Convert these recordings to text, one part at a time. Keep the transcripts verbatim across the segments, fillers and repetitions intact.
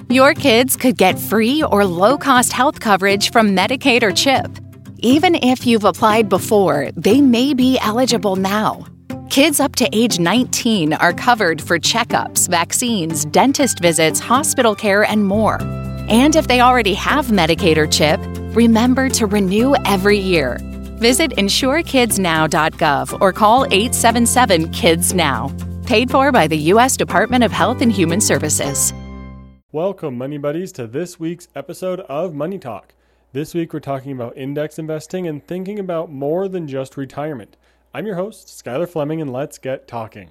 Your kids could get free or low-cost health coverage from Medicaid or CHIP. Even if you've applied before, they may be eligible now. Kids up to age nineteen are covered for checkups, vaccines, dentist visits, hospital care, and more. And if they already have Medicaid or CHIP, remember to renew every year. Visit insure kids now dot gov or call eight seven seven kids now. Paid for by the U S Department of Health and Human Services. Welcome, Money Buddies, to this week's episode of Money Talk. This week we're talking about index investing and thinking about more than just retirement. I'm your host, Skylar Fleming, and let's get talking.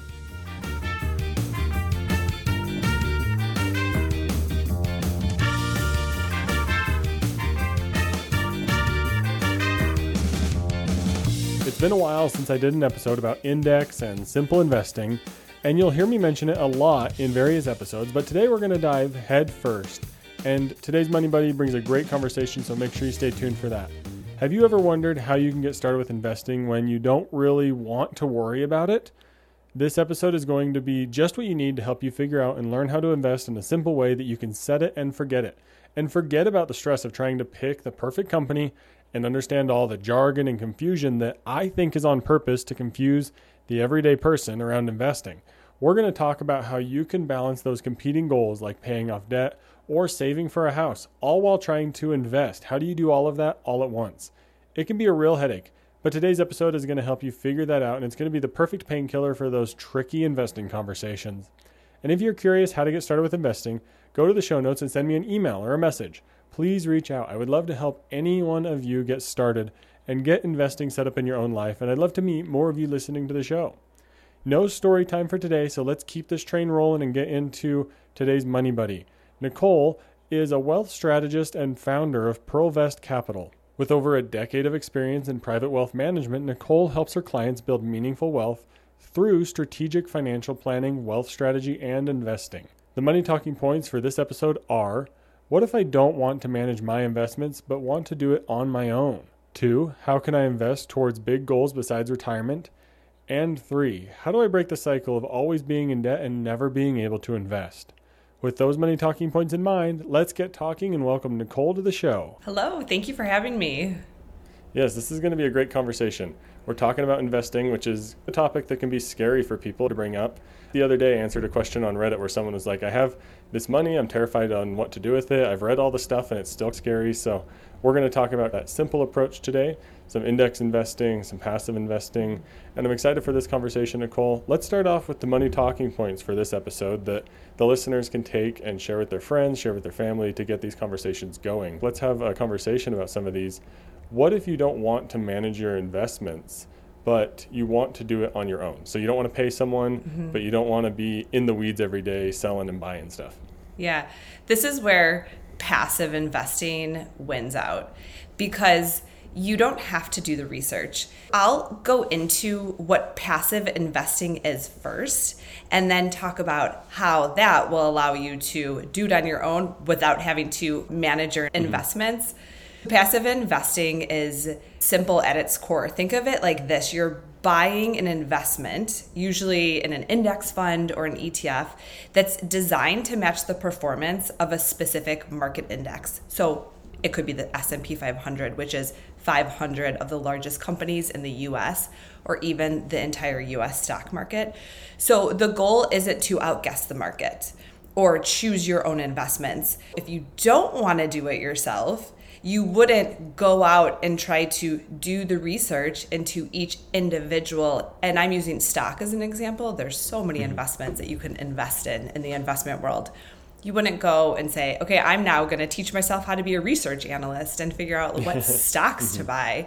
It's been a while since I did an episode about index and simple investing, and you'll hear me mention it a lot in various episodes, but today we're going to dive head first. And today's Money Buddy brings a great conversation, so make sure you stay tuned for that. Have you ever wondered how you can get started with investing when you don't really want to worry about it? This episode is going to be just what you need to help you figure out and learn how to invest in a simple way that you can set it and forget it. And forget about the stress of trying to pick the perfect company and understand all the jargon and confusion that I think is on purpose to confuse the everyday person around investing. We're going to talk about how you can balance those competing goals like paying off debt or saving for a house, all while trying to invest. How do you do all of that all at once? It can be a real headache, but today's episode is going to help you figure that out, and it's going to be the perfect painkiller for those tricky investing conversations. And if you're curious how to get started with investing, go to the show notes and send me an email or a message. Please reach out. I would love to help any one of you get started and get investing set up in your own life, and I'd love to meet more of you listening to the show. No story time for today, so let's keep this train rolling and get into today's Money Buddy. Nicole is a wealth strategist and founder of Pearlvest Capital. With over a decade of experience in private wealth management, Nicole helps her clients build meaningful wealth through strategic financial planning, wealth strategy, and investing. The money talking points for this episode are: what if I don't want to manage my investments but want to do it on my own? Two, how can I invest towards big goals besides retirement? And three, how do I break the cycle of always being in debt and never being able to invest? With those money talking points in mind, let's get talking and welcome Nicole to the show. Hello, thank you for having me. Yes, this is going to be a great conversation. We're talking about investing, which is a topic that can be scary for people to bring up. The other day I answered a question on Reddit where someone was like, I have this money, I'm terrified on what to do with it. I've read all the stuff and it's still scary. So we're going to talk about that simple approach today, some index investing, some passive investing, and I'm excited for this conversation, Nicole. Let's start off with the money talking points for this episode that the listeners can take and share with their friends, share with their family to get these conversations going. Let's have a conversation about some of these. What if you don't want to manage your investments, but you want to do it on your own? So you don't want to pay someone, mm-hmm. but you don't want to be in the weeds every day selling and buying stuff. Yeah, this is where passive investing wins out because you don't have to do the research. I'll go into what passive investing is first and then talk about how that will allow you to do it on your own without having to manage your mm-hmm. investments. Passive investing is simple at its core. Think of it like this. You're buying an investment, usually in an index fund or an E T F, that's designed to match the performance of a specific market index. So it could be the S and P five hundred, which is five hundred of the largest companies in the U S, or even the entire U S stock market. So the goal isn't to outguess the market or choose your own investments. If you don't want to do it yourself, you wouldn't go out and try to do the research into each individual. And I'm using stock as an example. There's so many mm-hmm. investments that you can invest in in the investment world. You wouldn't go and say, okay, I'm now going to teach myself how to be a research analyst and figure out what stocks mm-hmm. to buy.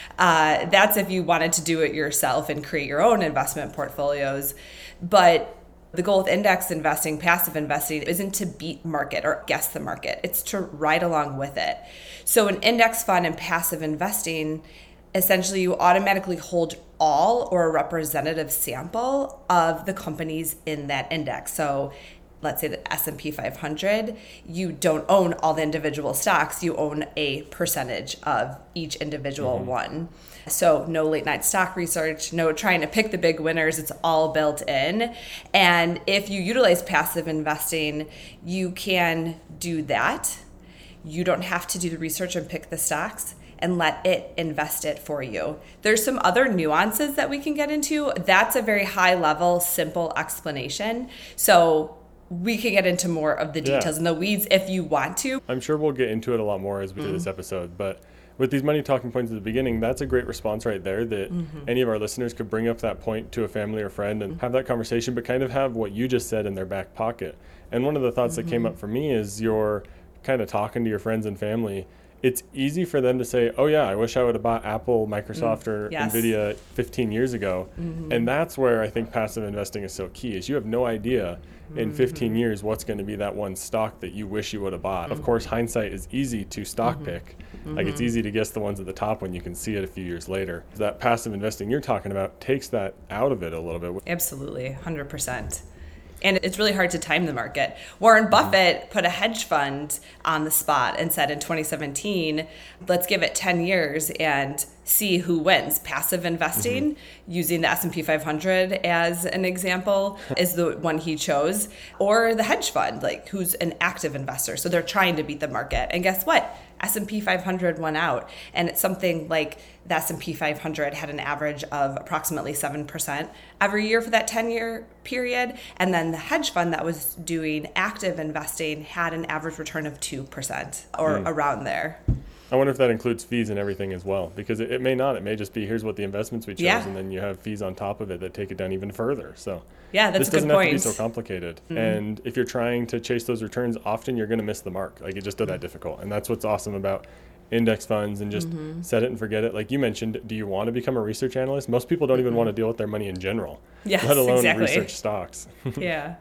Uh, that's if you wanted to do it yourself and create your own investment portfolios. But the goal with index investing, passive investing, isn't to beat market or guess the market. It's to ride along with it. So an index fund and passive investing, essentially you automatically hold all or a representative sample of the companies in that index. So let's say the S and P five hundred, you don't own all the individual stocks, you own a percentage of each individual mm-hmm. one. So no late night stock research, no trying to pick the big winners, it's all built in. And if you utilize passive investing, you can do that. You don't have to do the research and pick the stocks, and let it invest it for you. There's some other nuances that we can get into. That's a very high level, simple explanation. So we can get into more of the details yeah. in the weeds if you want to. I'm sure we'll get into it a lot more as we mm. do this episode, but with these money talking points at the beginning, that's a great response right there that mm-hmm. any of our listeners could bring up that point to a family or friend and mm-hmm. have that conversation, but kind of have what you just said in their back pocket. And one of the thoughts mm-hmm. that came up for me is you're kind of talking to your friends and family. It's easy for them to say, oh yeah, I wish I would have bought Apple, Microsoft, mm, or yes. NVIDIA fifteen years ago. Mm-hmm. And that's where I think passive investing is so key, is you have no idea in mm-hmm. fifteen years what's going to be that one stock that you wish you would have bought. Mm-hmm. Of course, hindsight is easy to stock mm-hmm. pick. Mm-hmm. Like it's easy to guess the ones at the top when you can see it a few years later. That passive investing you're talking about takes that out of it a little bit. Absolutely, one hundred percent. And it's really hard to time the market. Warren Buffett put a hedge fund on the spot and said in twenty seventeen, let's give it ten years and see who wins. Passive investing, mm-hmm. using the S and P five hundred as an example, is the one he chose. Or the hedge fund, like who's an active investor. So they're trying to beat the market. And guess what? S and P five hundred won out. And it's something like the S and P five hundred had an average of approximately seven percent every year for that ten-year period. And then the hedge fund that was doing active investing had an average return of two percent or mm. around there. I wonder if that includes fees and everything as well, because it, it may not. It may just be, here's what the investments we chose, yeah. and then you have fees on top of it that take it down even further. So yeah, that's this a good doesn't point. have to be so complicated. Mm-hmm. And if you're trying to chase those returns, often you're going to miss the mark. Like it just does that difficult. And that's what's awesome about index funds and just mm-hmm. set it and forget it. Like you mentioned, do you want to become a research analyst? Most people don't mm-hmm. even want to deal with their money in general, yes, let alone exactly. research stocks. Yeah.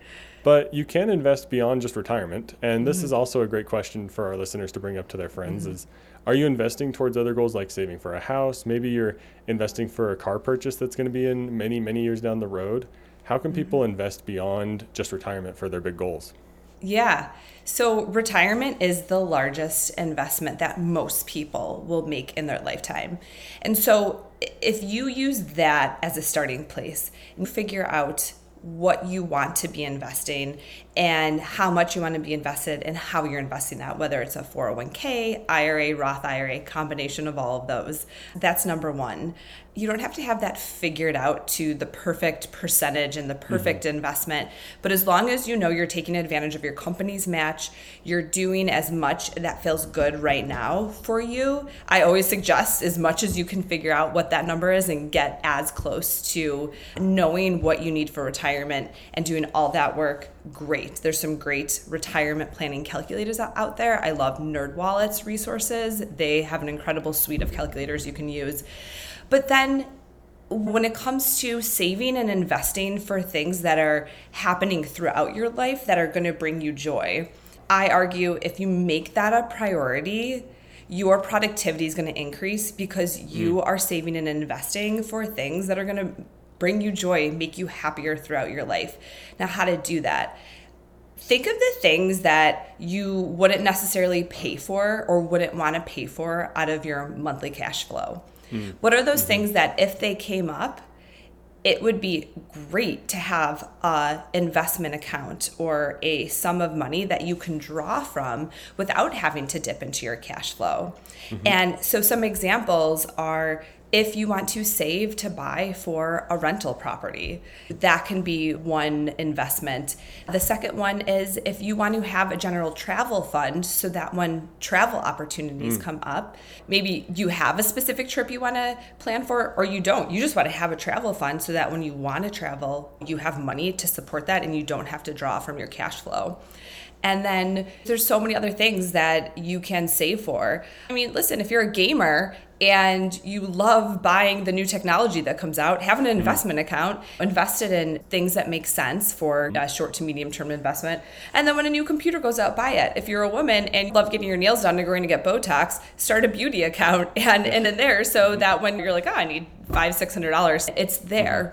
But you can invest beyond just retirement. And this mm-hmm. is also a great question for our listeners to bring up to their friends mm-hmm. is, are you investing towards other goals like saving for a house? Maybe you're investing for a car purchase that's going to be in many, many years down the road. How can mm-hmm. people invest beyond just retirement for their big goals? Yeah. So retirement is the largest investment that most people will make in their lifetime. And so if you use that as a starting place and figure out what you want to be investing and how much you want to be invested and how you're investing that, whether it's a four oh one k, I R A, Roth I R A, combination of all of those. That's number one. You don't have to have that figured out to the perfect percentage and the perfect mm-hmm. investment, but as long as you know you're taking advantage of your company's match, you're doing as much that feels good right now for you. I always suggest as much as you can figure out what that number is and get as close to knowing what you need for retirement and doing all that work. Great. There's some great retirement planning calculators out there. I love NerdWallet's resources. They have an incredible suite of calculators you can use. But then when it comes to saving and investing for things that are happening throughout your life that are going to bring you joy, I argue if you make that a priority, your productivity is going to increase because you mm. are saving and investing for things that are going to bring you joy, make you happier throughout your life. Now, how to do that? Think of the things that you wouldn't necessarily pay for or wouldn't want to pay for out of your monthly cash flow. Mm. What are those mm-hmm. things that if they came up, it would be great to have an investment account or a sum of money that you can draw from without having to dip into your cash flow. Mm-hmm. And so some examples are if you want to save to buy for a rental property, that can be one investment. The second one is if you want to have a general travel fund so that when travel opportunities mm. come up, maybe you have a specific trip you want to plan for or you don't. You just want to have a travel fund so that when you want to travel, you have money to support that and you don't have to draw from your cash flow. And then there's so many other things that you can save for. I mean, listen, if you're a gamer and you love buying the new technology that comes out, have an investment account, invested in things that make sense for a short to medium term investment. And then when a new computer goes out, buy it. If you're a woman and you love getting your nails done and going to get Botox, start a beauty account and, and in there so that when you're like, oh, I need five, six hundred dollars, it's there.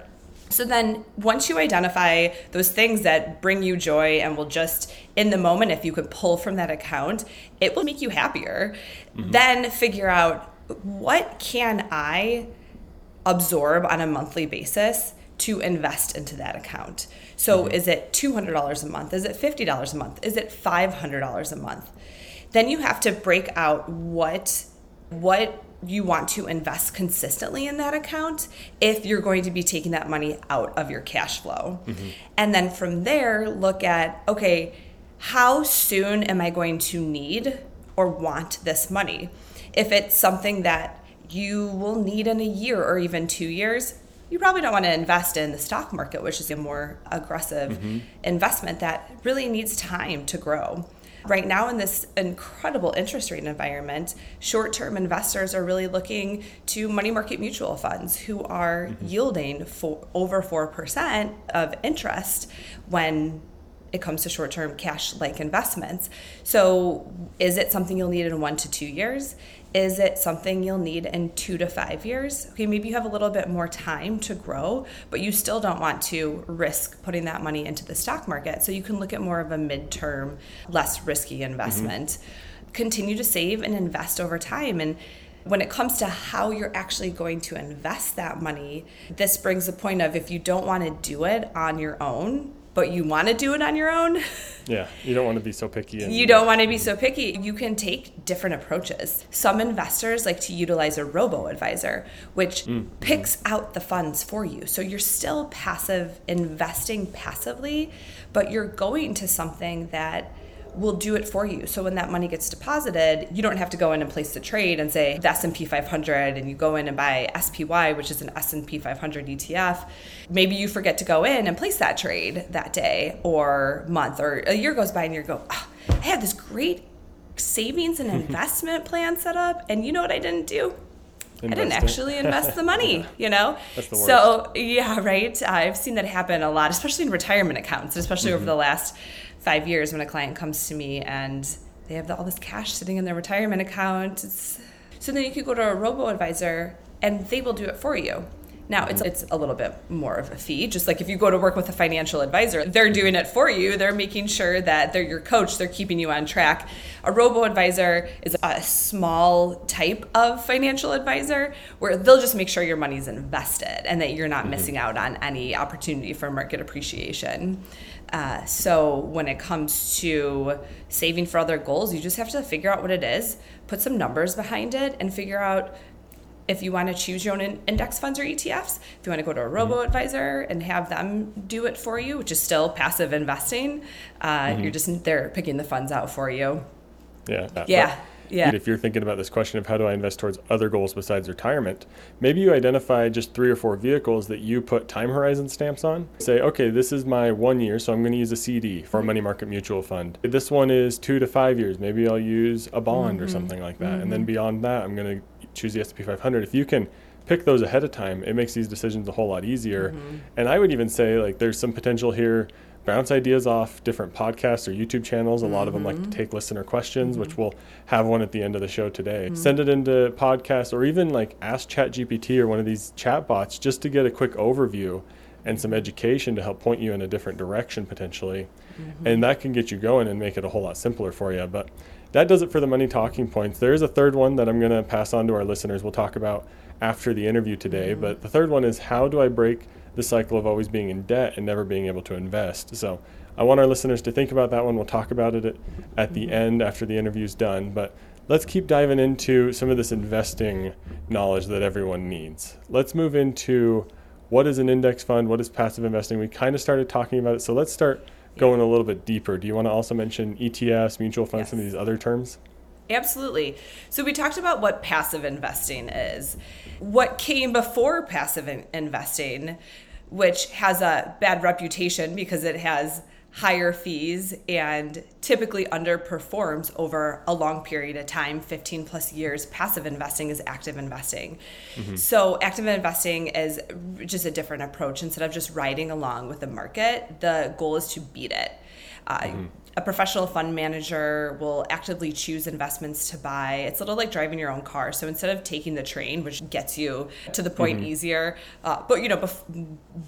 So then once you identify those things that bring you joy and will just, in the moment, if you could pull from that account, it will make you happier. Mm-hmm. Then figure out, what can I absorb on a monthly basis to invest into that account? So mm-hmm. is it two hundred dollars a month? Is it fifty dollars a month? Is it five hundred dollars a month? Then you have to break out what what you want to invest consistently in that account if you're going to be taking that money out of your cash flow. Mm-hmm. And then from there, look at, okay, how soon am I going to need or want this money? If it's something that you will need in a year or even two years, you probably don't want to invest in the stock market, which is a more aggressive mm-hmm. investment that really needs time to grow. Right now, in this incredible interest rate environment, short-term investors are really looking to money market mutual funds who are mm-hmm. yielding for over four percent of interest when it comes to short-term cash-like investments. So is it something you'll need in one to two years? Is it something you'll need in two to five years? Okay, maybe you have a little bit more time to grow, but you still don't want to risk putting that money into the stock market. So you can look at more of a midterm, less risky investment. Mm-hmm. Continue to save and invest over time. And when it comes to how you're actually going to invest that money, this brings the point of, if you don't want to do it on your own, but you want to do it on your own. Yeah, you don't want to be so picky. And, you don't want to be so picky. You can take different approaches. Some investors like to utilize a robo-advisor, which mm-hmm. picks out the funds for you. So you're still passive, investing passively, but you're going to something that will do it for you. So when that money gets deposited, you don't have to go in and place the trade and say the S and P five hundred, and you go in and buy S P Y, which is an S and P five hundred E T F. Maybe you forget to go in and place that trade that day or month, or a year goes by and you go, oh, I had this great savings and investment plan set up, and you know what I didn't do? Investing. I didn't actually invest the money, you know? That's the worst. So, yeah, right? I've seen that happen a lot, especially in retirement accounts, especially mm-hmm. over the last five years when a client comes to me and they have all this cash sitting in their retirement account. It's, so then you could go to a robo-advisor and they will do it for you. Now, it's it's a little bit more of a fee, just like if you go to work with a financial advisor, they're doing it for you. They're making sure that they're your coach. They're keeping you on track. A robo-advisor is a small type of financial advisor where they'll just make sure your money's invested and that you're not mm-hmm. missing out on any opportunity for market appreciation. Uh, so when it comes to saving for other goals, you just have to figure out what it is, put some numbers behind it, and figure out if you want to choose your own index funds or E T Fs, if you want to go to a robo-advisor and have them do it for you, which is still passive investing, uh, mm-hmm. you're just, they're picking the funds out for you. Yeah. That, yeah. Yeah. If you're thinking about this question of how do I invest towards other goals besides retirement, maybe you identify just three or four vehicles that you put time horizon stamps on. Say, okay, this is my one year, so I'm going to use a C D for a money market mutual fund. This one is two to five years. Maybe I'll use a bond mm-hmm. or something like that. Mm-hmm. And then beyond that, I'm going to choose the S and P five hundred. If you can pick those ahead of time, it makes these decisions a whole lot easier. Mm-hmm. And I would even say, like, there's some potential here. Bounce ideas off different podcasts or YouTube channels. A lot mm-hmm. of them like to take listener questions, mm-hmm. which we'll have one at the end of the show today. Mm-hmm. Send it into podcasts, or even like ask ChatGPT or one of these chat bots just to get a quick overview and some education to help point you in a different direction potentially. Mm-hmm. And that can get you going and make it a whole lot simpler for you. But that does it for the money talking points. There is a third one that I'm going to pass on to our listeners. We'll talk about after the interview today. Mm-hmm. But the third one is, how do I break the cycle of always being in debt and never being able to invest? So I want our listeners to think about that one. We'll talk about it at, at the end after the interview's done. But let's keep diving into some of this investing knowledge that everyone needs. Let's move into what is an index fund, what is passive investing. We kind of started talking about it, so let's start going a little bit deeper. Do you want to also mention E T Fs, mutual funds, yes. some of these other terms? Absolutely. So we talked about what passive investing is. What came before passive in- investing, which has a bad reputation because it has higher fees and typically underperforms over a long period of time, fifteen plus years. Passive investing is active investing. Mm-hmm. So active investing is just a different approach. Instead of just riding along with the market, the goal is to beat it. Uh, mm-hmm. A professional fund manager will actively choose investments to buy. It's a little like driving your own car. So instead of taking the train, which gets you to the point mm-hmm. easier, uh, but you know, bef-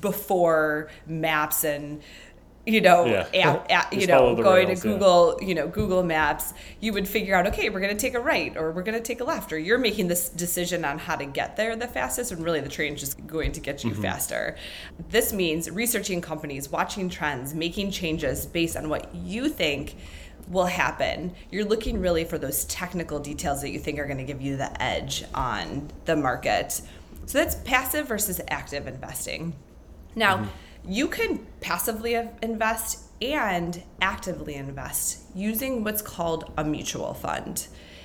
before maps and you know, yeah. app, app, you know, going rails, to Google, yeah. you know, Google Maps, you would figure out, okay, we're going to take a right or we're going to take a left, or you're making this decision on how to get there the fastest, and really the train's just going to get you mm-hmm. faster. This means researching companies, watching trends, making changes based on what you think will happen. You're looking really for those technical details that you think are going to give you the edge on the market. So that's passive versus active investing. Now, mm-hmm. you can passively invest and actively invest using what's called a mutual fund.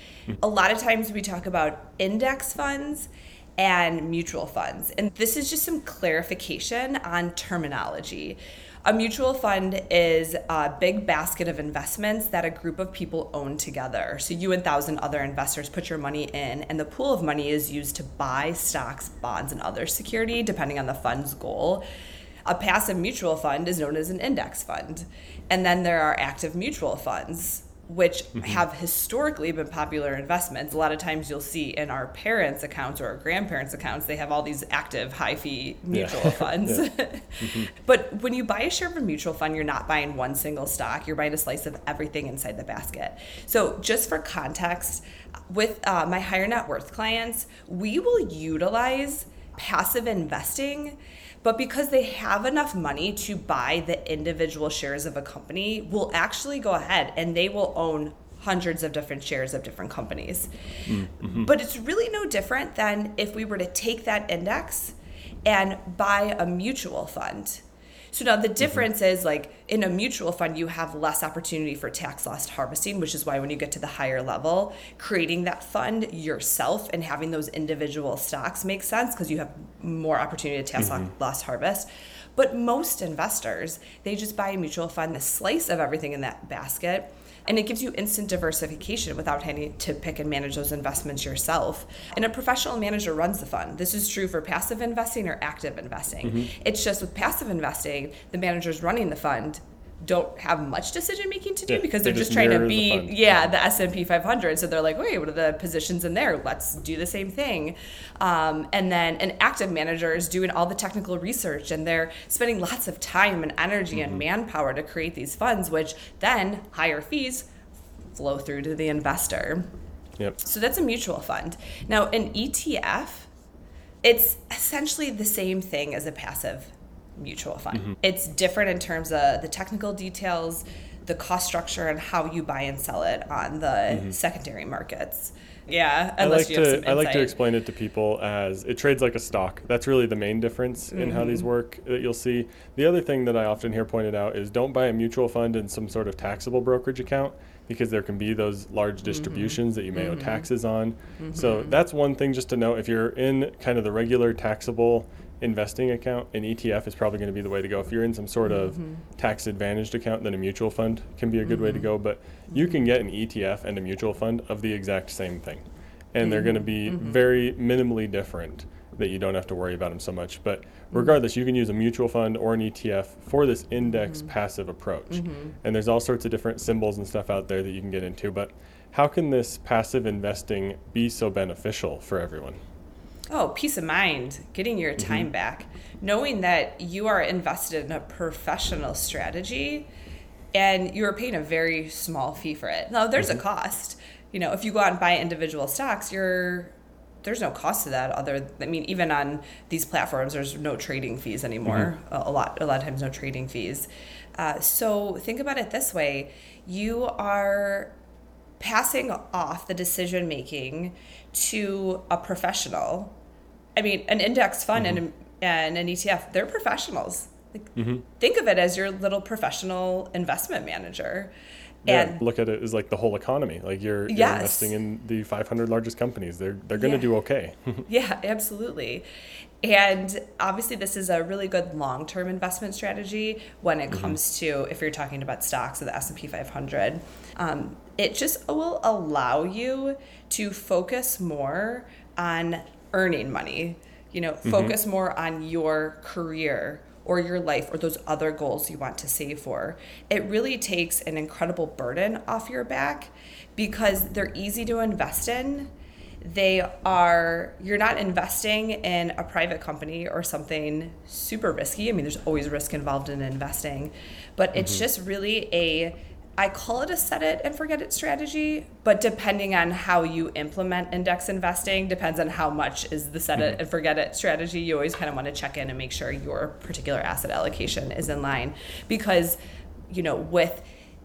A lot of times we talk about index funds and mutual funds, and this is just some clarification on terminology. A mutual fund is a big basket of investments that a group of people own together. So you and a thousand other investors put your money in, and the pool of money is used to buy stocks, bonds, and other security, depending on the fund's goal. A passive mutual fund is known as an index fund. And then there are active mutual funds, which mm-hmm. have historically been popular investments. A lot of times you'll see in our parents' accounts or our grandparents' accounts, they have all these active high-fee mutual yeah. funds. yeah. mm-hmm. But when you buy a share of a mutual fund, you're not buying one single stock. You're buying a slice of everything inside the basket. So just for context, with uh, my higher net worth clients, we will utilize passive investing, but because they have enough money to buy the individual shares of a company, will actually go ahead and they will own hundreds of different shares of different companies. Mm-hmm. But it's really no different than if we were to take that index and buy a mutual fund. So now the difference mm-hmm. is, like, in a mutual fund, you have less opportunity for tax loss harvesting, which is why when you get to the higher level, creating that fund yourself and having those individual stocks makes sense because you have more opportunity to tax mm-hmm. loss harvest. But most investors, they just buy a mutual fund, the slice of everything in that basket, and it gives you instant diversification without having to pick and manage those investments yourself. And a professional manager runs the fund. This is true for passive investing or active investing. Mm-hmm. It's just with passive investing, the managers running the fund don't have much decision making to do yeah, because they're just, just trying to beat, yeah, the S and P five hundred. So they're like, wait, what are the positions in there? Let's do the same thing. Um, and then an active manager is doing all the technical research, and they're spending lots of time and energy mm-hmm. and manpower to create these funds, which then higher fees flow through to the investor. Yep. So that's a mutual fund. Now, an E T F, it's essentially the same thing as a passive mutual fund. Mm-hmm. It's different in terms of the technical details, the cost structure, and how you buy and sell it on the mm-hmm. secondary markets. Yeah, I unless like you have to some insight. I like to explain it to people as it trades like a stock. That's really the main difference mm-hmm. in how these work that you'll see. The other thing that I often hear pointed out is don't buy a mutual fund in some sort of taxable brokerage account, because there can be those large distributions mm-hmm. that you may mm-hmm. owe taxes on. Mm-hmm. So that's one thing just to know. If you're in kind of the regular taxable investing account, an E T F is probably going to be the way to go. If you're in some sort of mm-hmm. tax advantaged account, then a mutual fund can be a good mm-hmm. way to go. But mm-hmm. you can get an E T F and a mutual fund of the exact same thing. And mm-hmm. they're going to be mm-hmm. very minimally different, that you don't have to worry about them so much. But regardless, mm-hmm. you can use a mutual fund or an E T F for this index mm-hmm. passive approach. Mm-hmm. And there's all sorts of different symbols and stuff out there that you can get into. But how can this passive investing be so beneficial for everyone? Oh, peace of mind, getting your time mm-hmm. back, knowing that you are invested in a professional strategy and you're paying a very small fee for it. Now, there's mm-hmm. a cost. You know, if you go out and buy individual stocks, you're there's no cost to that. Other, I mean, even on these platforms, there's no trading fees anymore. Mm-hmm. A lot, a lot of times, no trading fees. Uh, so think about it this way: you are passing off the decision making to a professional. I mean, an index fund mm-hmm. and, and an E T F, they're professionals. Like, mm-hmm. Think of it as your little professional investment manager. Yeah, and look at it as like the whole economy. Like you're, you're yes. investing in the five hundred largest companies. They're they're going to yeah. do okay. Yeah, absolutely. And obviously this is a really good long-term investment strategy when it mm-hmm. comes to, if you're talking about stocks of the S and P five hundred. Um, it just will allow you to focus more on earning money, you know, mm-hmm. focus more on your career or your life or those other goals you want to save for. It really takes an incredible burden off your back because they're easy to invest in. They are, you're not investing in a private company or something super risky. I mean, there's always risk involved in investing, but mm-hmm. it's just really a, I call it a set it and forget it strategy, but depending on how you implement index investing, depends on how much is the set mm-hmm. it and forget it strategy. You always kind of want to check in and make sure your particular asset allocation is in line because, you know, with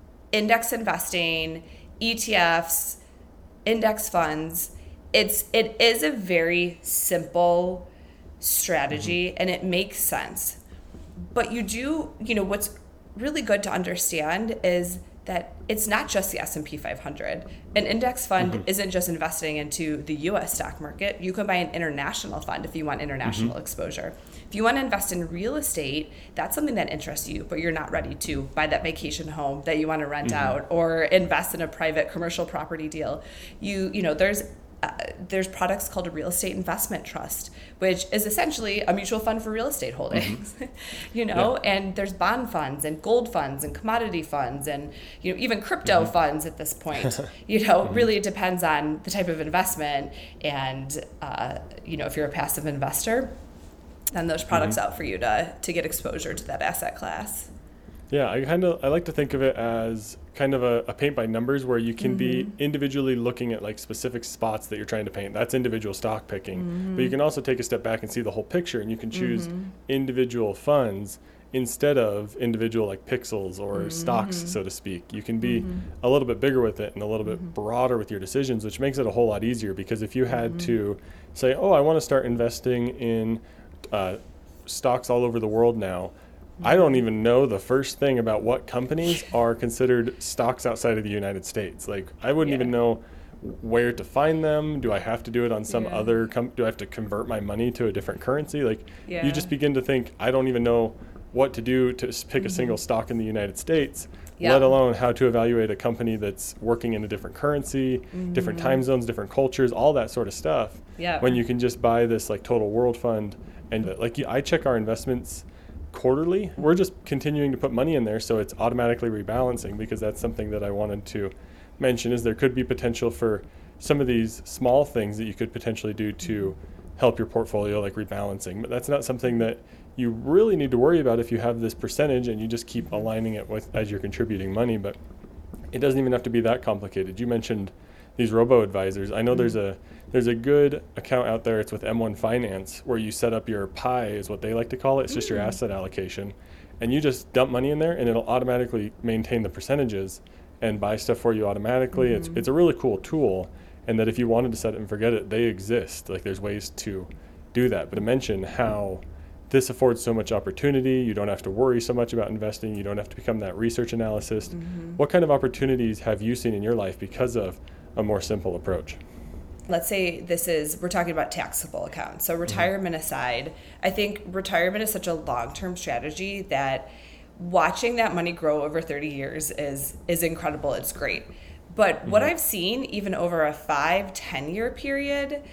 index investing, E T Fs, index funds, It's it is a very simple strategy mm-hmm. and it makes sense. But you do, you know, what's really good to understand is that it's not just the S and P five hundred. An index fund mm-hmm. isn't just investing into the U S stock market. You can buy an international fund if you want international mm-hmm. exposure. If you want to invest in real estate, that's something that interests you, but you're not ready to buy that vacation home that you want to rent mm-hmm. out or invest in a private commercial property deal. You, you know, there's Uh, there's products called a real estate investment trust, which is essentially a mutual fund for real estate holdings, mm-hmm. you know, yeah. and there's bond funds and gold funds and commodity funds and, you know, even crypto mm-hmm. funds at this point, you know, mm-hmm. really it depends on the type of investment. And, uh, you know, if you're a passive investor, then those products mm-hmm. out for you to, to get exposure to that asset class. Yeah, I kind of I like to think of it as kind of a, a paint by numbers where you can mm-hmm. be individually looking at like specific spots that you're trying to paint. That's individual stock picking. Mm-hmm. But you can also take a step back and see the whole picture, and you can choose mm-hmm. individual funds instead of individual like pixels or mm-hmm. stocks, so to speak. You can be mm-hmm. a little bit bigger with it and a little bit mm-hmm. broader with your decisions, which makes it a whole lot easier because if you had mm-hmm. to say, oh, I want to start investing in uh, stocks all over the world now, I don't even know the first thing about what companies are considered stocks outside of the United States. Like, I wouldn't yeah. even know where to find them. Do I have to do it on some yeah. other, com- do I have to convert my money to a different currency? Like, yeah. you just begin to think, I don't even know what to do to pick mm-hmm. a single stock in the United States, yep. let alone how to evaluate a company that's working in a different currency, mm-hmm. different time zones, different cultures, all that sort of stuff. Yep. When you can just buy this like total world fund. And like, I check our investments quarterly. We're just continuing to put money in there, so it's automatically rebalancing, because that's something that I wanted to mention, is there could be potential for some of these small things that you could potentially do to help your portfolio, like rebalancing. But that's not something that you really need to worry about if you have this percentage and you just keep aligning it with as you're contributing money. But it doesn't even have to be that complicated. You mentioned these robo-advisors. I know mm-hmm. there's a there's a good account out there. It's with M one Finance, where you set up your pie, is what they like to call it. It's just mm-hmm. your asset allocation. And you just dump money in there, and it'll automatically maintain the percentages and buy stuff for you automatically. Mm-hmm. It's it's a really cool tool. And that if you wanted to set it and forget it, they exist. Like, there's ways to do that. But to mention how this affords so much opportunity, you don't have to worry so much about investing, you don't have to become that research analyst. Mm-hmm. What kind of opportunities have you seen in your life because of a more simple approach? Let's say this is, we're talking about taxable accounts. So retirement mm-hmm. aside, I think retirement is such a long-term strategy that watching that money grow over thirty years is is incredible. It's great. But mm-hmm. what I've seen even over a five, ten year period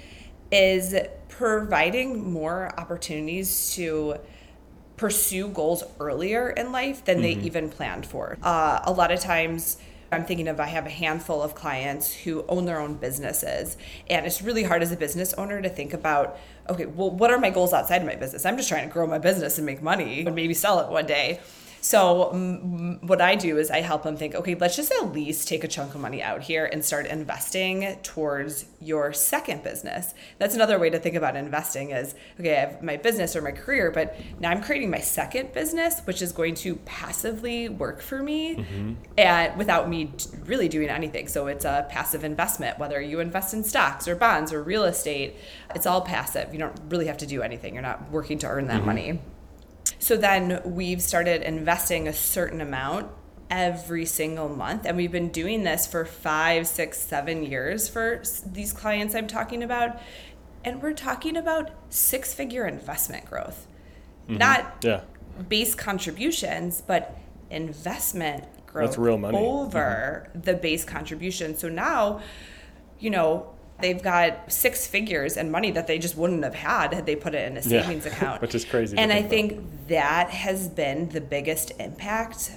is providing more opportunities to pursue goals earlier in life than mm-hmm. they even planned for. Uh, a lot of times, I'm thinking of, I have a handful of clients who own their own businesses, and it's really hard as a business owner to think about, okay, well, what are my goals outside of my business? I'm just trying to grow my business and make money and maybe sell it one day. So um, what I do is I help them think, okay, let's just at least take a chunk of money out here and start investing towards your second business. That's another way to think about investing is, okay, I have my business or my career, but now I'm creating my second business, which is going to passively work for me mm-hmm. and without me really doing anything. So it's a passive investment, whether you invest in stocks or bonds or real estate, it's all passive. You don't really have to do anything. You're not working to earn that mm-hmm. money. So then we've started investing a certain amount every single month. And we've been doing this for five, six, seven years for these clients I'm talking about. And we're talking about six-figure investment growth. Mm-hmm. Not yeah. base contributions, but investment growth. That's real money. Over mm-hmm. the base contribution. So now, you know, They've got six figures and money that they just wouldn't have had had they put it in a savings yeah. account. Which is crazy. And think I think about. that has been the biggest impact,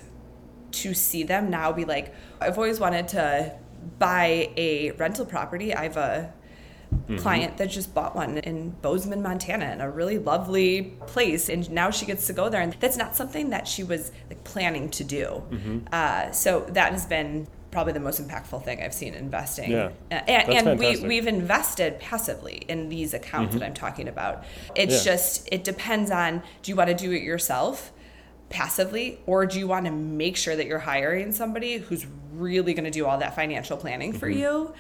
to see them now be like, I've always wanted to buy a rental property. I have a mm-hmm. client that just bought one in Bozeman, Montana, in a really lovely place, and now she gets to go there. And that's not something that she was like planning to do. Mm-hmm. Uh, so that has been probably the most impactful thing I've seen in investing. Yeah, uh, and and we, fantastic. we've invested passively in these accounts mm-hmm. that I'm talking about. It's yeah. just, it depends on, do you want to do it yourself passively, or do you want to make sure that you're hiring somebody who's really going to do all that financial planning for mm-hmm. you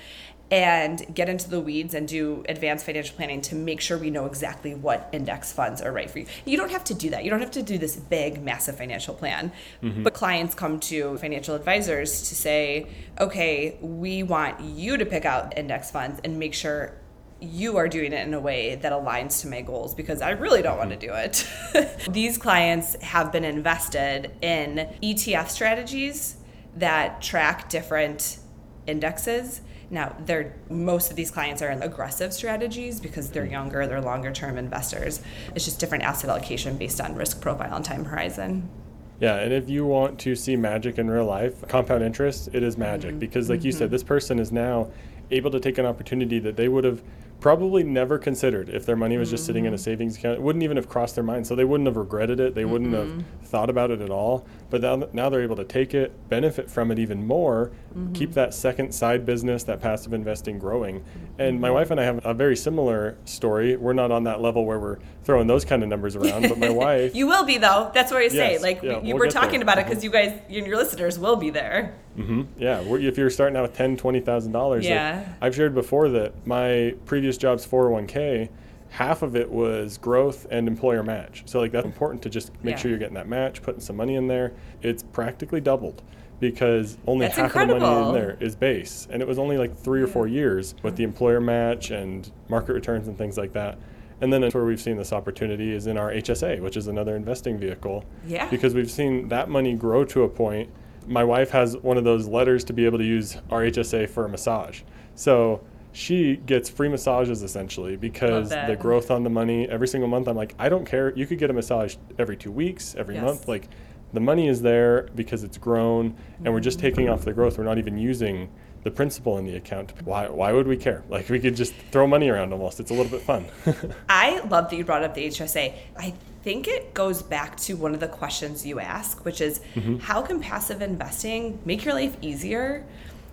and get into the weeds and do advanced financial planning to make sure we know exactly what index funds are right for you. You don't have to do that. You don't have to do this big, massive financial plan. Mm-hmm. But clients come to financial advisors to say, okay, we want you to pick out index funds and make sure you are doing it in a way that aligns to my goals, because I really don't want to do it. These clients have been invested in E T F strategies that track different indexes. Now, they're, most of these clients are in aggressive strategies because they're younger, they're longer term investors. It's just different asset allocation based on risk profile and time horizon. Yeah, and if you want to see magic in real life, compound interest, it is magic. Mm-hmm. Because like mm-hmm. you said, this person is now able to take an opportunity that they would have probably never considered if their money was just mm-hmm. sitting in a savings account. It wouldn't even have crossed their mind. So they wouldn't have regretted it. They mm-hmm. wouldn't have thought about it at all. But now, now they're able to take it, benefit from it even more, mm-hmm. keep that second side business, that passive investing growing. And my wife and I have a very similar story. We're not on that level where we're throwing those kind of numbers around, but my wife... You will be, though. That's what I say. Yes, like, yeah, you we'll were talking there. about it Mm-hmm. because you guys, you and your listeners will be there. Mm-hmm. Yeah, we're, if you're starting out with ten thousand dollars, twenty thousand dollars, yeah. like I've shared before that my previous job's four oh one k, half of it was growth and employer match. So like that's important to just make yeah. sure you're getting that match, putting some money in there. It's practically doubled because only that's half incredible. of the money in there is base. And it was only like three or four years with the employer match and market returns and things like that. And then that's where we've seen this opportunity is in our H S A, which is another investing vehicle. Yeah. Because we've seen that money grow to a point. My wife has one of those letters to be able to use our H S A for a massage. So she gets free massages essentially because the growth on the money every single month, I'm like, I don't care. You could get a massage every two weeks, every yes. month. Like the money is there because it's grown and we're just taking off the growth. We're not even using the principal in the account. Why why would we care? Like we could just throw money around almost. It's a little bit fun. I love that you brought up the H S A. I think it goes back to one of the questions you ask, which is mm-hmm. how can passive investing make your life easier?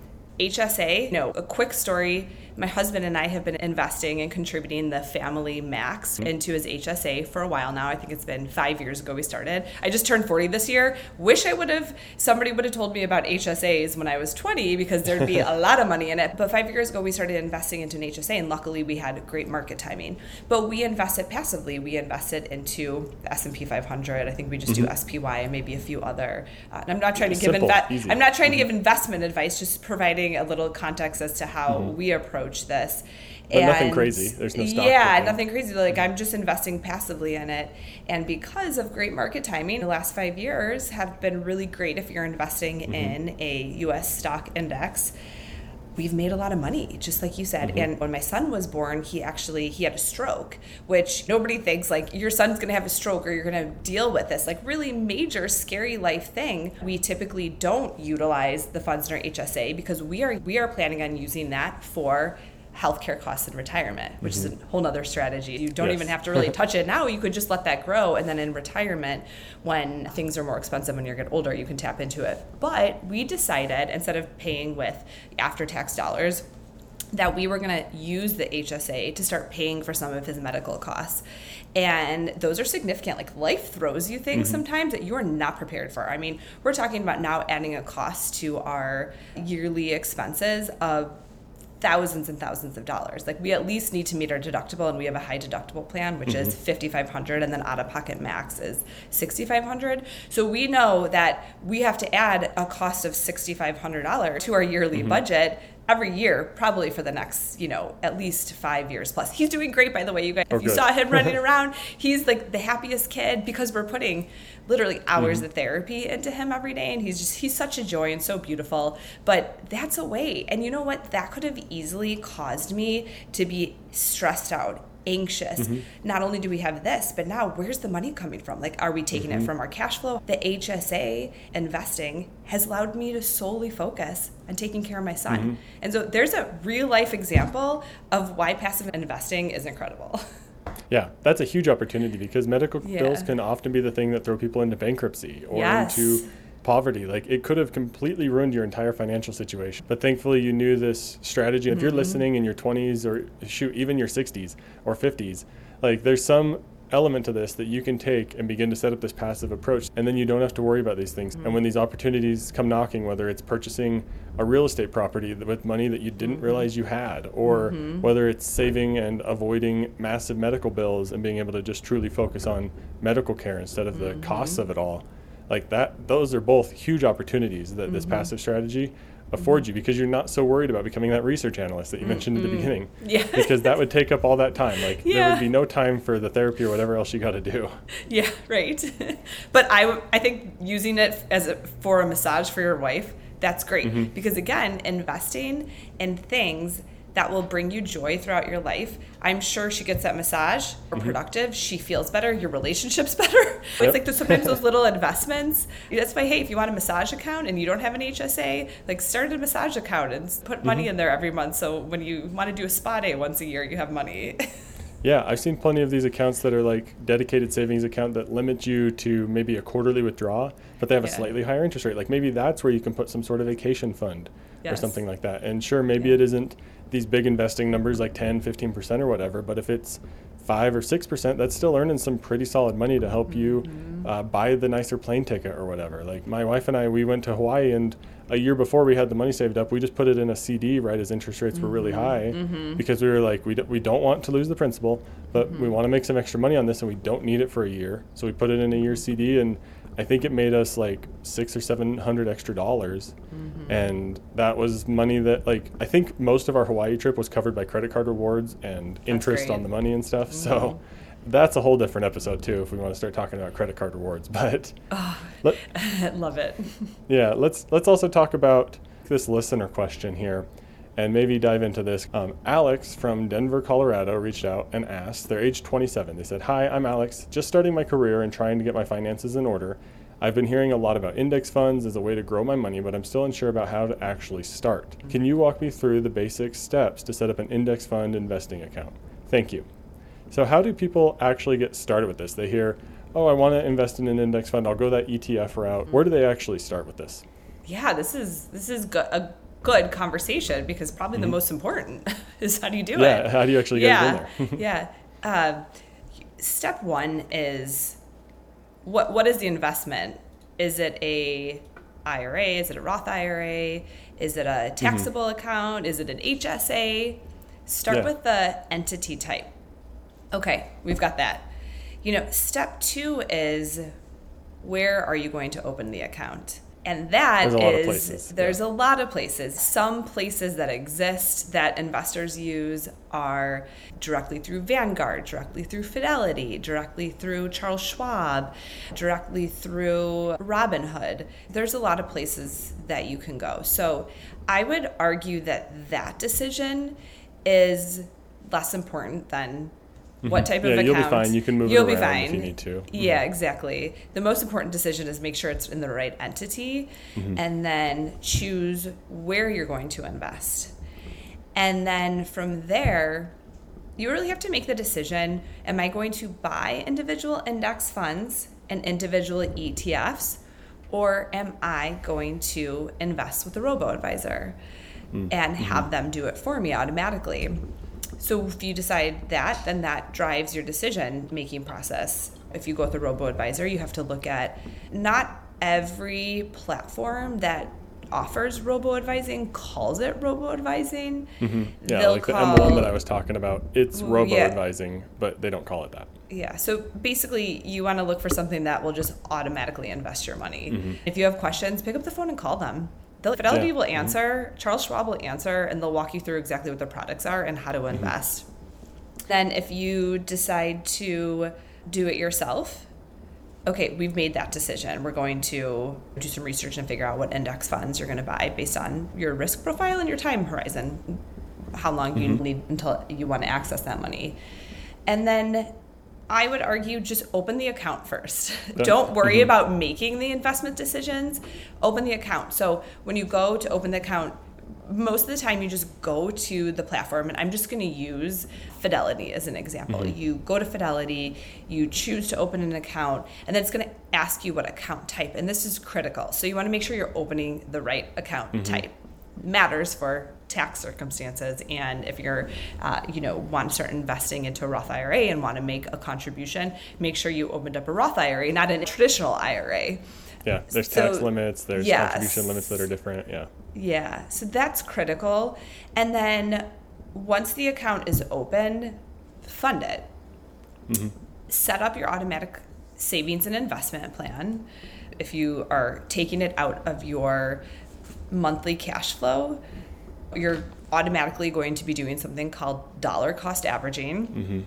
H S A, no, a quick story. My husband and I have been investing and contributing the family max mm-hmm. into his H S A for a while now. I think it's been five years ago we started. I just turned forty this year. Wish I would have, somebody would have told me about H S As when I was twenty because there'd be a lot of money in it. But five years ago we started investing into an H S A and luckily we had great market timing. But we invested passively. We invested into the S and P five hundred. I think we just mm-hmm. do S P Y and maybe a few other. Uh, and I'm not trying to give inve- I'm not trying mm-hmm. to give investment advice, just providing a little context as to how mm-hmm. we approach this. But and nothing crazy. There's no stock. Yeah, picking. nothing crazy. Like I'm just investing passively in it. And because of great market timing, the last five years have been really great if you're investing mm-hmm. in a U S stock index. We've made a lot of money, just like you said. Mm-hmm. And when my son was born, he actually, he had a stroke, which nobody thinks like your son's gonna have a stroke or you're gonna deal with this like really major, scary life thing. We typically don't utilize the funds in our H S A because we are we are planning on using that for healthcare costs in retirement, which mm-hmm. is a whole nother strategy. You don't yes. even have to really touch it now. You could just let that grow. And then in retirement, when things are more expensive, when you get older, you can tap into it. But we decided, instead of paying with after-tax dollars, that we were going to use the H S A to start paying for some of his medical costs. And those are significant. Like life throws you things mm-hmm. sometimes that you are not prepared for. I mean, we're talking about now adding a cost to our yearly expenses of thousands and thousands of dollars. Like we at least need to meet our deductible, and we have a high deductible plan, which mm-hmm. is fifty-five hundred dollars, and then out-of-pocket max is sixty-five hundred dollars. So we know that we have to add a cost of sixty-five hundred dollars to our yearly mm-hmm. budget every year, probably for the next, you know, at least five years plus. He's doing great, by the way, you guys. Oh, if you good. saw him running around, he's like the happiest kid because we're putting literally hours mm-hmm. of therapy into him every day. And he's just, he's such a joy and so beautiful. But that's a way. And you know what? That could have easily caused me to be stressed out, anxious. Mm-hmm. Not only do we have this, but now where's the money coming from? Like, are we taking mm-hmm. it from our cash flow? The H S A investing has allowed me to solely focus on taking care of my son. Mm-hmm. And so there's a real life example of why passive investing is incredible. Yeah, that's a huge opportunity because medical yeah. bills can often be the thing that throw people into bankruptcy or yes. into poverty. Like, it could have completely ruined your entire financial situation. But thankfully you knew this strategy. If mm-hmm. you're listening in your twenties or shoot, even your sixties or fifties, like there's some element to this that you can take and begin to set up this passive approach, and then you don't have to worry about these things. Mm-hmm. And when these opportunities come knocking, whether it's purchasing a real estate property with money that you didn't mm-hmm. realize you had, or mm-hmm. whether it's saving and avoiding massive medical bills and being able to just truly focus on medical care instead of the mm-hmm. costs of it all, like that, those are both huge opportunities that mm-hmm. this passive strategy affords mm-hmm. you, because you're not so worried about becoming that research analyst that you mm-hmm. mentioned at the beginning. Yeah. Because that would take up all that time. Like yeah. there would be no time for the therapy or whatever else you got to do. Yeah, right. But I, I think using it as a, for a massage for your wife, that's great. Mm-hmm. Because again, investing in things that will bring you joy throughout your life. I'm sure she gets that massage, or mm-hmm. productive, she feels better, your relationship's better. Yep. It's like the, sometimes those little investments. That's why, hey, if you want a massage account and you don't have an H S A, like start a massage account and put money mm-hmm. in there every month. So when you want to do a spa day once a year, you have money. Yeah, I've seen plenty of these accounts that are like dedicated savings account that limit you to maybe a quarterly withdrawal, but they have yeah. a slightly higher interest rate. Like maybe that's where you can put some sort of vacation fund yes. or something like that. And sure, maybe yeah. it isn't these big investing numbers like ten, fifteen percent or whatever, but if it's five or six percent, that's still earning some pretty solid money to help mm-hmm. you uh, buy the nicer plane ticket or whatever. Like my wife and I, we went to Hawaii, and a year before we had the money saved up, we just put it in a C D right as interest rates mm-hmm. were really high mm-hmm. because we were like, we, d- we don't want to lose the principal, but mm-hmm. we want to make some extra money on this and we don't need it for a year. So we put it in a year C D, and I think it made us like six or seven hundred extra dollars. Mm-hmm. And that was money that, like, I think most of our Hawaii trip was covered by credit card rewards and that's interest great. On the money and stuff. Mm-hmm. So that's a whole different episode too, if we want to start talking about credit card rewards. But oh, let, I love it. Yeah, let's let's also talk about this listener question here and maybe dive into this. Um, Alex from Denver, Colorado reached out and asked, they're age twenty-seven. They said, "Hi, I'm Alex, just starting my career and trying to get my finances in order. I've been hearing a lot about index funds as a way to grow my money, but I'm still unsure about how to actually start. Can you walk me through the basic steps to set up an index fund investing account? Thank you." So how do people actually get started with this? They hear, oh, I want to invest in an index fund, I'll go that E T F route. Where do they actually start with this? Yeah, this is this is go- a good conversation, because probably mm-hmm. the most important is how do you do yeah, it? Yeah, how do you actually get yeah, it in there? yeah. Uh, step one is, what what is the investment? Is it a I R A? Is it a Roth I R A? Is it a taxable mm-hmm. account? Is it an H S A? Start yeah. with the entity type. Okay, we've got that. You know, step two is, where are you going to open the account? And that there's is, there's yeah. a lot of places. Some places that exist that investors use are directly through Vanguard, directly through Fidelity, directly through Charles Schwab, directly through Robinhood. There's a lot of places that you can go. So I would argue that that decision is less important than what type yeah, of account. You'll be fine. You can move you'll it be around fine. if you need to. Yeah, mm-hmm. exactly. The most important decision is make sure it's in the right entity, mm-hmm. and then choose where you're going to invest. And then from there, you really have to make the decision, am I going to buy individual index funds and individual E T Fs, or am I going to invest with a robo-advisor mm-hmm. and have mm-hmm. them do it for me automatically? So if you decide that, then that drives your decision-making process. If you go with a robo-advisor, you have to look at, not every platform that offers robo-advising calls it robo-advising. Mm-hmm. Yeah, They'll like call, the M one that I was talking about, it's well, robo-advising, yeah. but they don't call it that. Yeah, so basically you want to look for something that will just automatically invest your money. Mm-hmm. If you have questions, pick up the phone and call them. The Fidelity Yeah. will answer, mm-hmm. Charles Schwab will answer, and they'll walk you through exactly what the products are and how to mm-hmm. invest. Then if you decide to do it yourself, okay, we've made that decision. We're going to do some research and figure out what index funds you're going to buy based on your risk profile and your time horizon, how long mm-hmm. you need until you want to access that money. And then I would argue just open the account first. Don't worry mm-hmm. about making the investment decisions. Open the account. So when you go to open the account, most of the time you just go to the platform, and I'm just going to use Fidelity as an example. Mm-hmm. You go to Fidelity, you choose to open an account, and then it's going to ask you what account type, and this is critical. So you want to make sure you're opening the right account mm-hmm. type. Matters for tax circumstances, and if you're, uh, you know, want to start investing into a Roth I R A and want to make a contribution, make sure you opened up a Roth I R A, not a traditional I R A. Yeah, there's so, tax limits, there's yes. contribution limits that are different, yeah. Yeah, so that's critical. And then once the account is open, fund it. Mm-hmm. Set up your automatic savings and investment plan. If you are taking it out of your monthly cash flow, you're automatically going to be doing something called dollar cost averaging. Mm-hmm.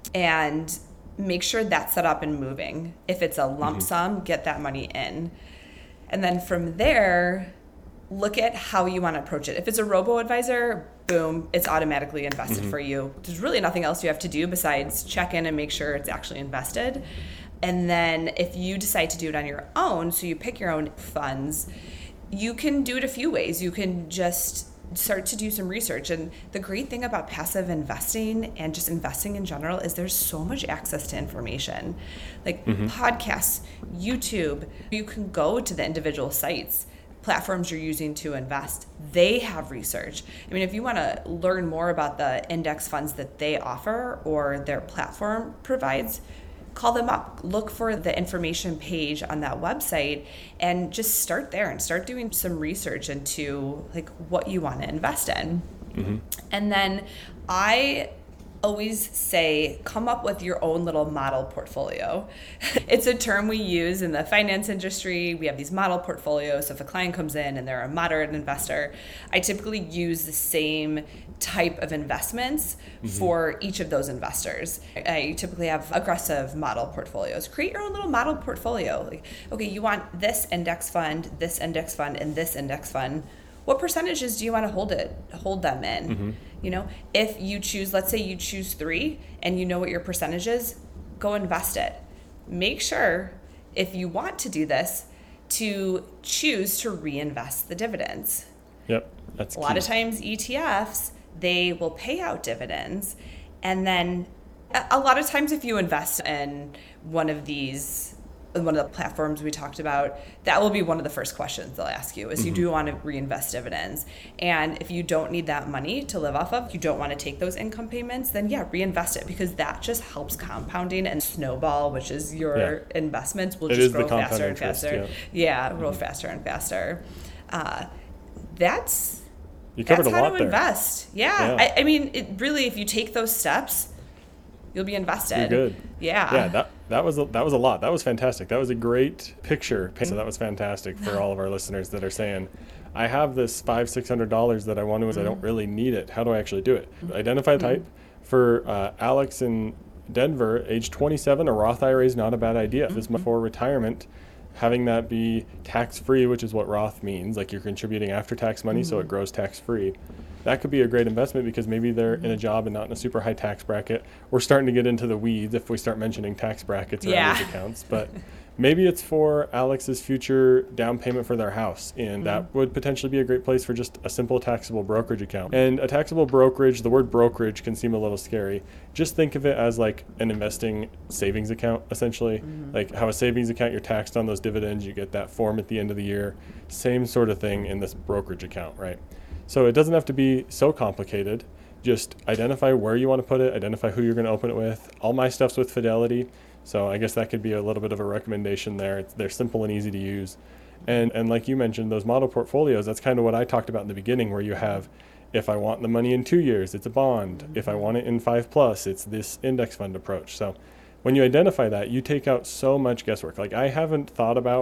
And make sure that's set up and moving. If it's a lump mm-hmm. sum, get that money in. And then from there, look at how you want to approach it. If it's a robo-advisor, boom, it's automatically invested mm-hmm. for you. There's really nothing else you have to do besides check in and make sure it's actually invested. And then if you decide to do it on your own, so you pick your own funds, you can do it a few ways. You can just start to do some research. And the great thing about passive investing and just investing in general is there's so much access to information. Like mm-hmm. podcasts, YouTube, you can go to the individual sites, platforms you're using to invest. They have research. I mean, if you want to learn more about the index funds that they offer or their platform provides, call them up, look for the information page on that website, and just start there and start doing some research into like what you want to invest in. Mm-hmm. And then I always say, come up with your own little model portfolio. It's a term we use in the finance industry. We have these model portfolios. So if a client comes in and they're a moderate investor, I typically use the same type of investments mm-hmm. for each of those investors. I typically have aggressive model portfolios. Create your own little model portfolio. Like, okay, you want this index fund, this index fund, and this index fund. What percentages do you want to hold it, hold them in? Mm-hmm. You know, if you choose, let's say you choose three and you know what your percentage is, go invest it. Make sure, if you want to do this, to choose to reinvest the dividends. Yep, that's a key. lot of times E T Fs, they will pay out dividends, and then a lot of times if you invest in one of these, one of the platforms we talked about, that will be one of the first questions they'll ask you is mm-hmm. you do want to reinvest dividends. And if you don't need that money to live off of, you don't want to take those income payments, then yeah, reinvest it, because that just helps compounding and snowball, which is your yeah. investments will it just grow faster and interest, faster. Yeah, yeah grow mm-hmm. faster and faster. Uh, that's you covered that's a how lot to there. invest. Yeah, yeah. I, I mean, it really, if you take those steps, you'll be invested. You're good. Yeah. Yeah, that that was a, that was a lot. That was fantastic. That was a great picture. So that was fantastic for all of our listeners that are saying, I have this five, six hundred dollars that I want to, is mm-hmm. I don't really need it. How do I actually do it? Mm-hmm. Identify type. Mm-hmm. For uh, Alex in Denver, age twenty-seven, a Roth I R A is not a bad idea. Mm-hmm. This is for retirement. Having that be tax-free, which is what Roth means, like you're contributing after-tax money, mm-hmm. so it grows tax-free. That could be a great investment because maybe they're mm-hmm. in a job and not in a super high tax bracket. We're starting to get into the weeds if we start mentioning tax brackets or yeah. these accounts. But maybe it's for Alex's future down payment for their house, and mm-hmm. that would potentially be a great place for just a simple taxable brokerage account. And a taxable brokerage, the word brokerage can seem a little scary. Just think of it as like an investing savings account, essentially. Mm-hmm. Like how a savings account, you're taxed on those dividends, you get that form at the end of the year. Same sort of thing in this brokerage account, right? So it doesn't have to be so complicated. Just identify where you want to put it, identify who you're going to open it with. All my stuff's with Fidelity, so I guess that could be a little bit of a recommendation there. It's, they're simple and easy to use. And and like you mentioned, those model portfolios, that's kind of what I talked about in the beginning, where you have, if I want the money in two years, it's a bond. Mm-hmm. If I want it in five plus, it's this index fund approach. So when you identify that, you take out so much guesswork. Like I haven't thought about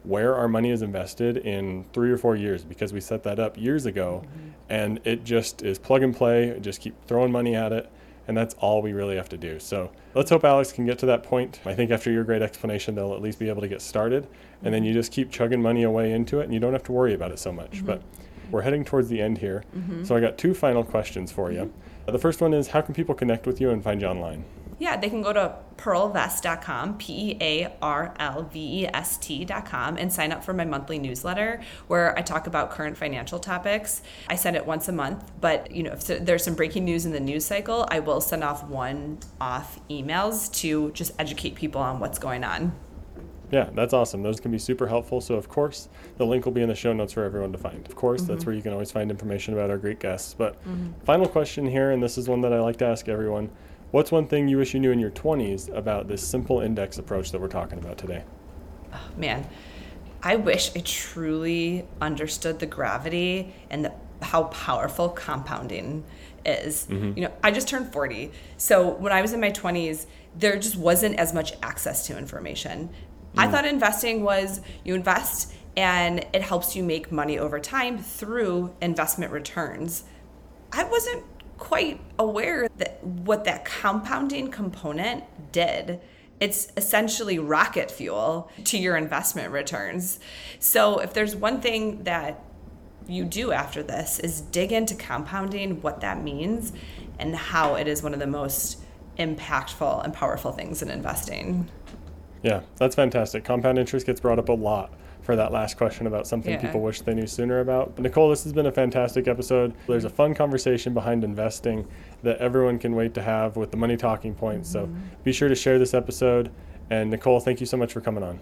where our money is invested in three or four years, because we set that up years ago. Mm-hmm. And it just is plug and play, just keep throwing money at it. And that's all we really have to do. So let's hope Alex can get to that point. I think after your great explanation, they'll at least be able to get started. Mm-hmm. And then you just keep chugging money away into it and you don't have to worry about it so much. Mm-hmm. But we're heading towards the end here. Mm-hmm. So I got two final questions for you. Mm-hmm. The first one is, how can people connect with you and find you online? Yeah, they can go to pearl vest dot com, P E A R L V E S T dot com, and sign up for my monthly newsletter where I talk about current financial topics. I send it once a month, but you know, if there's some breaking news in the news cycle, I will send off one-off emails to just educate people on what's going on. Yeah, that's awesome. Those can be super helpful. So, of course, the link will be in the show notes for everyone to find. Of course, mm-hmm. that's where you can always find information about our great guests. But mm-hmm. final question here, and this is one that I like to ask everyone. What's one thing you wish you knew in your twenties about this simple index approach that we're talking about today? Oh, man, I wish I truly understood the gravity and the, how powerful compounding is. Mm-hmm. You know, I just turned forty. So when I was in my twenties, there just wasn't as much access to information. Mm-hmm. I thought investing was you invest and it helps you make money over time through investment returns. I wasn't quite aware that what that compounding component did. It's essentially rocket fuel to your investment returns. So if there's one thing that you do after this is dig into compounding, what that means, and how it is one of the most impactful and powerful things in investing. Yeah, that's fantastic. Compound interest gets brought up a lot for that last question about something yeah. people wish they knew sooner about. But Nicole, this has been a fantastic episode. There's a fun conversation behind investing that everyone can wait to have with the money talking points. Mm-hmm. So be sure to share this episode. And Nicole, thank you so much for coming on.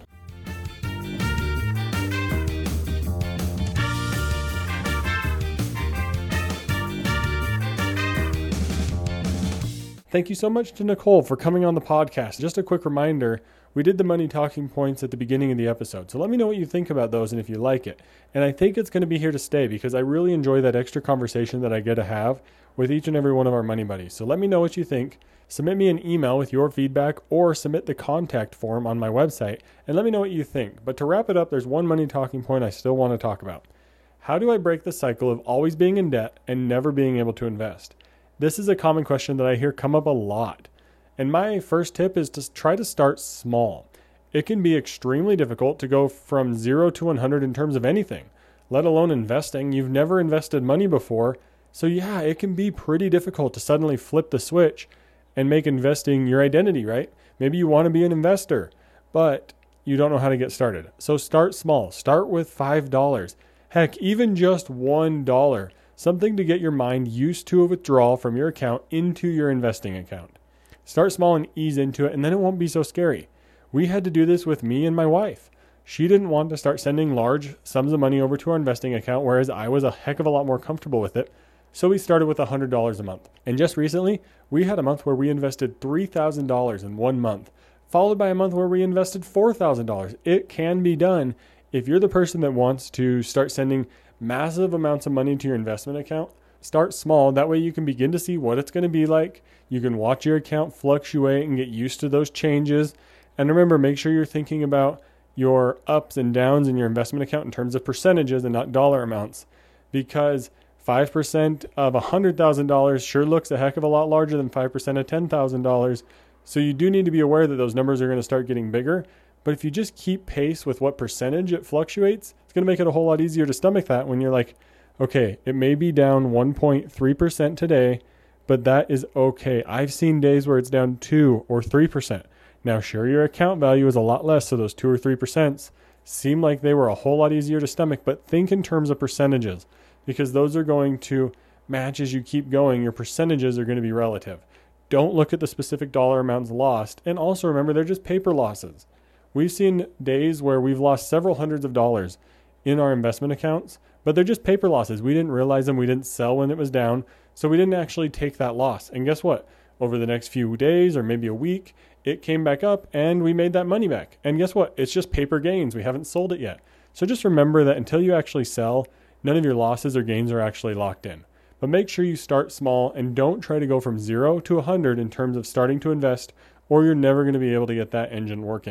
Thank you so much to Nicole for coming on the podcast. Just a quick reminder, we did the money talking points at the beginning of the episode. So let me know what you think about those and if you like it. And I think it's going to be here to stay because I really enjoy that extra conversation that I get to have with each and every one of our money buddies. So let me know what you think. Submit me an email with your feedback or submit the contact form on my website and let me know what you think. But to wrap it up, there's one money talking point I still want to talk about. How do I break the cycle of always being in debt and never being able to invest? This is a common question that I hear come up a lot. And my first tip is to try to start small. It can be extremely difficult to go from zero to one hundred in terms of anything, let alone investing. You've never invested money before. So yeah, it can be pretty difficult to suddenly flip the switch and make investing your identity, right? Maybe you want to be an investor, but you don't know how to get started. So start small. Start with five dollars. Heck, even just one dollar. Something to get your mind used to a withdrawal from your account into your investing account. Start small and ease into it, and then it won't be so scary. We had to do this with me and my wife. She didn't want to start sending large sums of money over to our investing account, whereas I was a heck of a lot more comfortable with it. So we started with one hundred dollars a month. And just recently, we had a month where we invested three thousand dollars in one month, followed by a month where we invested four thousand dollars. It can be done if you're the person that wants to start sending massive amounts of money to your investment account. Start small. That way you can begin to see what it's going to be like. You can watch your account fluctuate and get used to those changes. And remember, make sure you're thinking about your ups and downs in your investment account in terms of percentages and not dollar amounts. Because five percent of one hundred thousand dollars sure looks a heck of a lot larger than five percent of ten thousand dollars. So you do need to be aware that those numbers are going to start getting bigger. But if you just keep pace with what percentage it fluctuates, it's going to make it a whole lot easier to stomach that when you're like, okay, it may be down one point three percent today, but that is okay. I've seen days where it's down two or three percent. Now, sure, your account value is a lot less, so those two or three percent seem like they were a whole lot easier to stomach, but think in terms of percentages because those are going to match as you keep going. Your percentages are going to be relative. Don't look at the specific dollar amounts lost, and also remember they're just paper losses. We've seen days where we've lost several hundreds of dollars in our investment accounts, but they're just paper losses. We didn't realize them. We didn't sell when it was down, so we didn't actually take that loss. And guess what? Over the next few days or maybe a week, it came back up and we made that money back. And guess what? It's just paper gains. We haven't sold it yet. So just remember that until you actually sell, none of your losses or gains are actually locked in. But make sure you start small and don't try to go from zero to one hundred in terms of starting to invest, or you're never going to be able to get that engine working.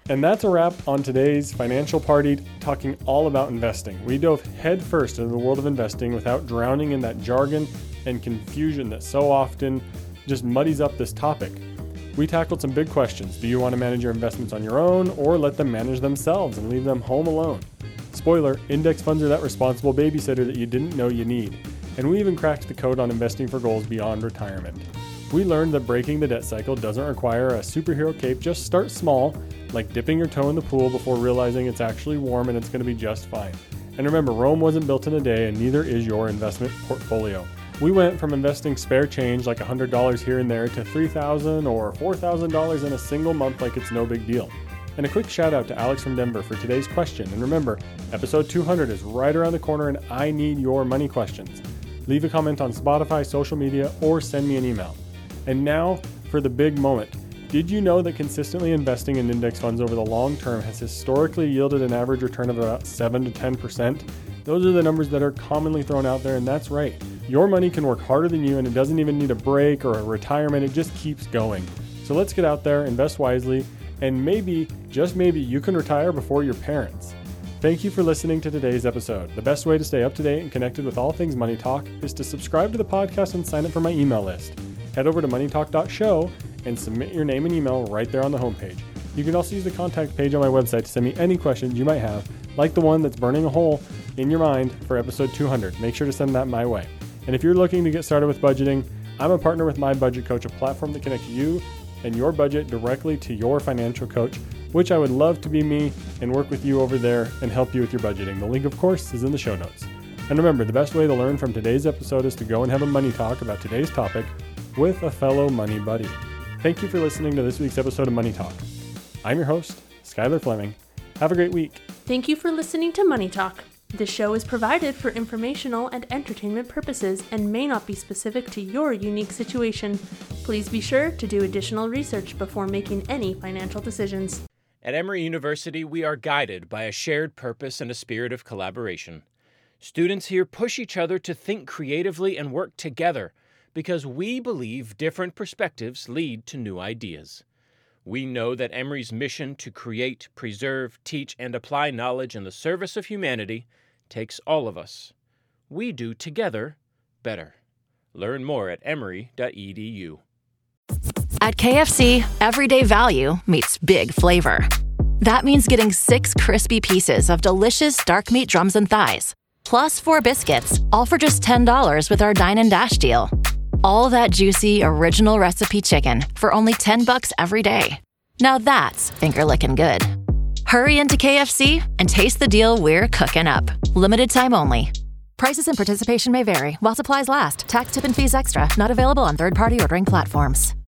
And that's a wrap on today's Financial Party, talking all about investing. We dove headfirst into the world of investing without drowning in that jargon and confusion that so often just muddies up this topic. We tackled some big questions. Do you want to manage your investments on your own, or let them manage themselves and leave them home alone? Spoiler, index funds are that responsible babysitter that you didn't know you need. And we even cracked the code on investing for goals beyond retirement. We learned that breaking the debt cycle doesn't require a superhero cape. Just start small, like dipping your toe in the pool before realizing it's actually warm and it's going to be just fine. And remember, Rome wasn't built in a day, and neither is your investment portfolio. We went from investing spare change like one hundred dollars here and there to three thousand dollars or four thousand dollars in a single month like it's no big deal. And a quick shout out to Alex from Denver for today's question. And remember, episode two hundred is right around the corner, and I need your money questions. Leave a comment on Spotify, social media, or send me an email. And now for the big moment. Did you know that consistently investing in index funds over the long term has historically yielded an average return of about seven to ten percent? Those are the numbers that are commonly thrown out there, and that's right. Your money can work harder than you, and it doesn't even need a break or a retirement. It just keeps going. So let's get out there, invest wisely, and maybe, just maybe, you can retire before your parents. Thank you for listening to today's episode. The best way to stay up to date and connected with all things Money Talk is to subscribe to the podcast and sign up for my email list. Head over to money talk dot show and submit your name and email right there on the homepage. You can also use the contact page on my website to send me any questions you might have, like the one that's burning a hole in your mind for episode two hundred. Make sure to send that my way. And if you're looking to get started with budgeting, I'm a partner with My Budget Coach, a platform that connects you and your budget directly to your financial coach, which I would love to be me and work with you over there and help you with your budgeting. The link, of course, is in the show notes. And remember, the best way to learn from today's episode is to go and have a money talk about today's topic with a fellow money buddy. Thank you for listening to this week's episode of Money Talk. I'm your host, Skylar Fleming. Have a great week. Thank you for listening to Money Talk. This show is provided for informational and entertainment purposes and may not be specific to your unique situation. Please be sure to do additional research before making any financial decisions. At Emory University, we are guided by a shared purpose and a spirit of collaboration. Students here push each other to think creatively and work together because we believe different perspectives lead to new ideas. We know that Emory's mission to create, preserve, teach, and apply knowledge in the service of humanity takes all of us. We do together better. Learn more at emory dot e d u. At K F C, everyday value meets big flavor. That means getting six crispy pieces of delicious dark meat drums and thighs, plus four biscuits, all for just ten dollars with our Dine and Dash deal. All that juicy, original recipe chicken for only ten bucks every day. Now that's finger-licking good. Hurry into K F C and taste the deal we're cooking up. Limited time only. Prices and participation may vary while supplies last. Tax, tip, and fees extra. Not available on third-party ordering platforms.